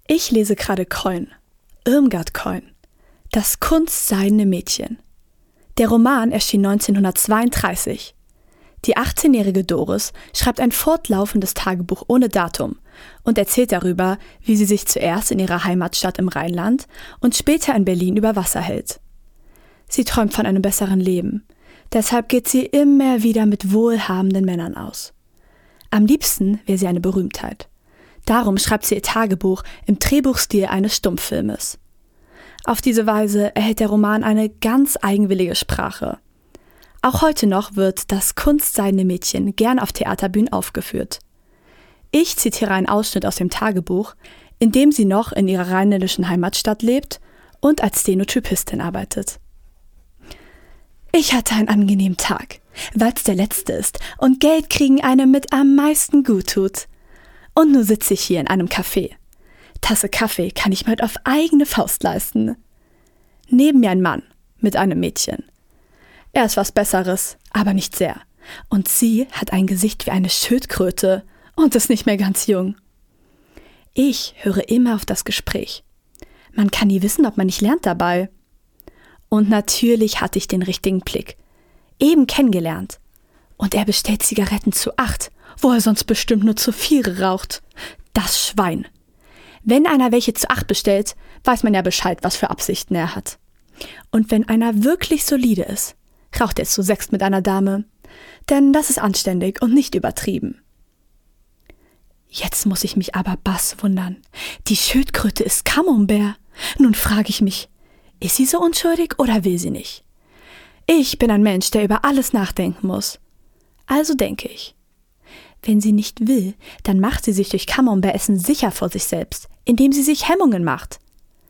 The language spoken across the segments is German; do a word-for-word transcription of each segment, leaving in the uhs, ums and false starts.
Ich lese gerade Coin, Irmgard Coin, das kunstseidene Mädchen. Der Roman erschien neunzehnhundertzweiunddreißig. Die achtzehnjährige Doris schreibt ein fortlaufendes Tagebuch ohne Datum und erzählt darüber, wie sie sich zuerst in ihrer Heimatstadt im Rheinland und später in Berlin über Wasser hält. Sie träumt von einem besseren Leben, deshalb geht sie immer wieder mit wohlhabenden Männern aus. Am liebsten wäre sie eine Berühmtheit. Darum schreibt sie ihr Tagebuch im Drehbuchstil eines Stummfilmes. Auf diese Weise erhält der Roman eine ganz eigenwillige Sprache. Auch heute noch wird das kunstseidene Mädchen gern auf Theaterbühnen aufgeführt. Ich zitiere einen Ausschnitt aus dem Tagebuch, in dem sie noch in ihrer rheinländischen Heimatstadt lebt und als Stenotypistin arbeitet. Ich hatte einen angenehmen Tag, weil es der letzte ist und Geld kriegen einem mit am meisten gut tut. Und nun sitze ich hier in einem Café. Tasse Kaffee kann ich mir heute auf eigene Faust leisten. Neben mir ein Mann mit einem Mädchen. Er ist was Besseres, aber nicht sehr. Und sie hat ein Gesicht wie eine Schildkröte und ist nicht mehr ganz jung. Ich höre immer auf das Gespräch. Man kann nie wissen, ob man nicht lernt dabei. Und natürlich hatte ich den richtigen Blick. Eben kennengelernt. Und er bestellt Zigaretten zu acht, wo er sonst bestimmt nur zu vier raucht. Das Schwein. Wenn einer welche zu acht bestellt, weiß man ja Bescheid, was für Absichten er hat. Und wenn einer wirklich solide ist, raucht er zu sechs mit einer Dame. Denn das ist anständig und nicht übertrieben. Jetzt muss ich mich aber bass wundern. Die Schildkröte ist Camembert. Nun frage ich mich, ist sie so unschuldig oder will sie nicht? Ich bin ein Mensch, der über alles nachdenken muss. Also denke ich. Wenn sie nicht will, dann macht sie sich durch Camembert-Essen sicher vor sich selbst, indem sie sich Hemmungen macht.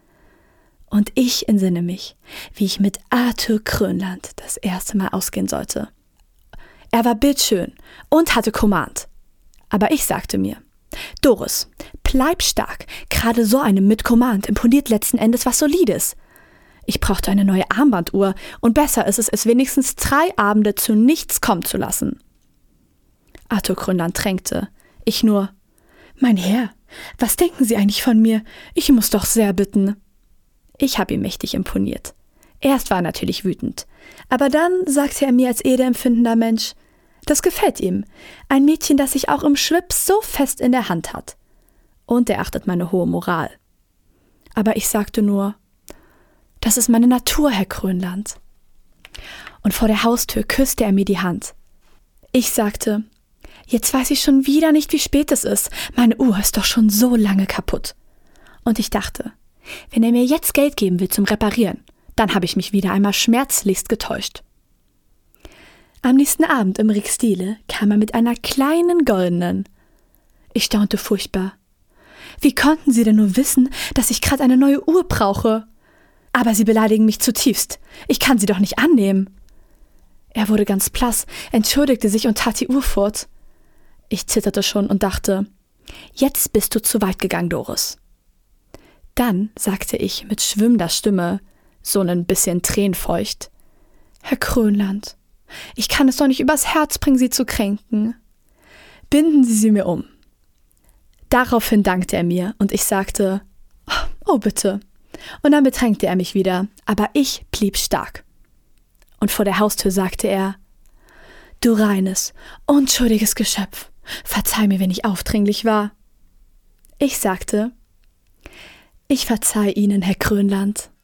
Und ich entsinne mich, wie ich mit Arthur Grönland das erste Mal ausgehen sollte. Er war bildschön und hatte Command. Aber ich sagte mir, Doris, bleib stark, gerade so eine mit Command imponiert letzten Endes was Solides. Ich brauchte eine neue Armbanduhr und besser ist es, es wenigstens drei Abende zu nichts kommen zu lassen. Arthur Grönland tränkte. Ich nur, mein Herr, was denken Sie eigentlich von mir? Ich muss doch sehr bitten. Ich habe ihm mächtig imponiert. Erst war er natürlich wütend. Aber dann sagte er mir als edelempfindender Mensch, das gefällt ihm. Ein Mädchen, das sich auch im Schwips so fest in der Hand hat. Und er achtet meine hohe Moral. Aber ich sagte nur, das ist meine Natur, Herr Grönland. Und vor der Haustür küsste er mir die Hand. Ich sagte, jetzt weiß ich schon wieder nicht, wie spät es ist. Meine Uhr ist doch schon so lange kaputt. Und ich dachte, wenn er mir jetzt Geld geben will zum Reparieren, dann habe ich mich wieder einmal schmerzlichst getäuscht. Am nächsten Abend im Rixdile kam er mit einer kleinen goldenen. Ich staunte furchtbar. Wie konnten Sie denn nur wissen, dass ich gerade eine neue Uhr brauche? Aber Sie beleidigen mich zutiefst. Ich kann sie doch nicht annehmen. Er wurde ganz blass, entschuldigte sich und tat die Uhr fort. Ich zitterte schon und dachte, jetzt bist du zu weit gegangen, Doris. Dann sagte ich mit schwimmender Stimme, so ein bisschen tränenfeucht, Herr Grönland, ich kann es doch nicht übers Herz bringen, Sie zu kränken. Binden Sie sie mir um. Daraufhin dankte er mir und ich sagte, oh bitte. Und dann betränkte er mich wieder, aber ich blieb stark. Und vor der Haustür sagte er, du reines, unschuldiges Geschöpf, verzeih mir, wenn ich aufdringlich war. Ich sagte, ich verzeih Ihnen, Herr Grönland.